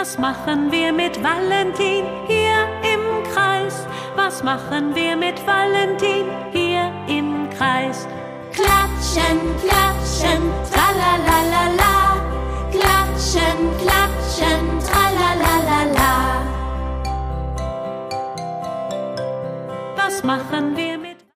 Was machen wir mit Valentin hier im Kreis? Was machen wir mit Valentin hier im Kreis? Klatschen, klatschen, tralalala.